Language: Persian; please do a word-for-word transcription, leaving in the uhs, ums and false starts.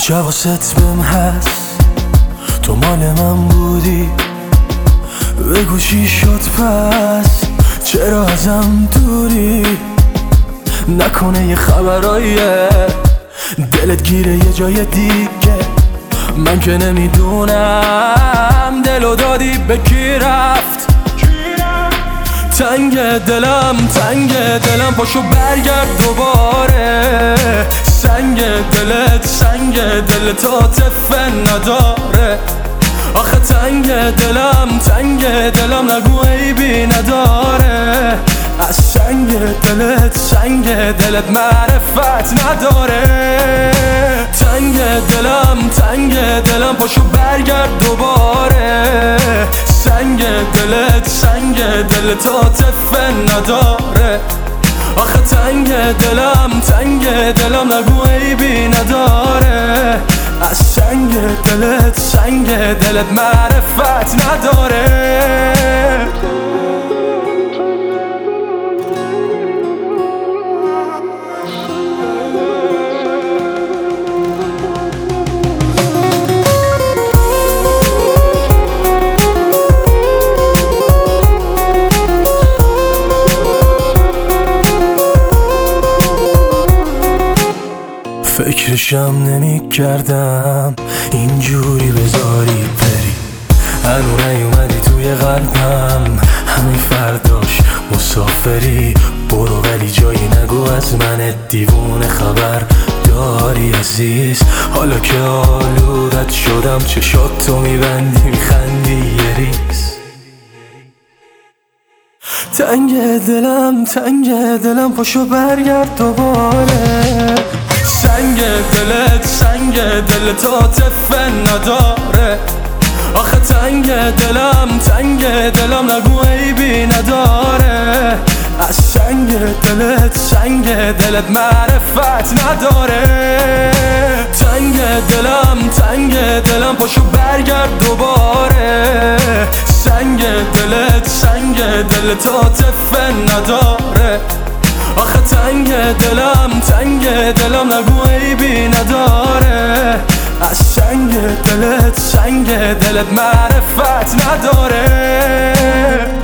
کجا واسط بهم هست تو مال من بودی بگو چی شد پس چرا ازم دوری نکنه یه خبراییه دلت گیره یه جای دیگه من که نمیدونم دلو دادی به کی رفت تنگ دلم تنگ دلم پاشو برگرد دوباره سنگ دلت سنگ دلت عاطفه نداره آخه تنگ دلم تنگ دلم نگو عیبی نداره از سنگ دلت سنگ دلت معرفت نداره تنگ دلم تنگ دلم پاشو برگرد دوباره سنگ دلت سنگ دلت عاطفه نداره آخه تنگ دلم تنگ دلم نگو عیبی نداره از سنگ دلت سنگ دلت معرفت نداره فکرشم نمی کردم اینجوری بذاری بری هنو نیومدی توی قلبم همین فرداش مسافری برو ولی جایی نگو از من دیوونه خبر داری عزیز حالا که آلودت شدم چشات تو میبندی میخندی یه ریز تنگ دلم تنگ دلم پاشو برگرد دوباره سنگ دلت سنگ دلت عاطفه نداره آخه تنگ دلم تنگ دلم نگو عیبی نداره از سنگ دلت سنگ دلت معرفت نداره تنگ دلم تنگ دلم پاشو برگرد دوباره سنگ دلت سنگ دلت عاطفه نداره آخه تنگ دلم تنگ دلم نگو عیبی نداره از سنگ دلت سنگ دلت معرفت نداره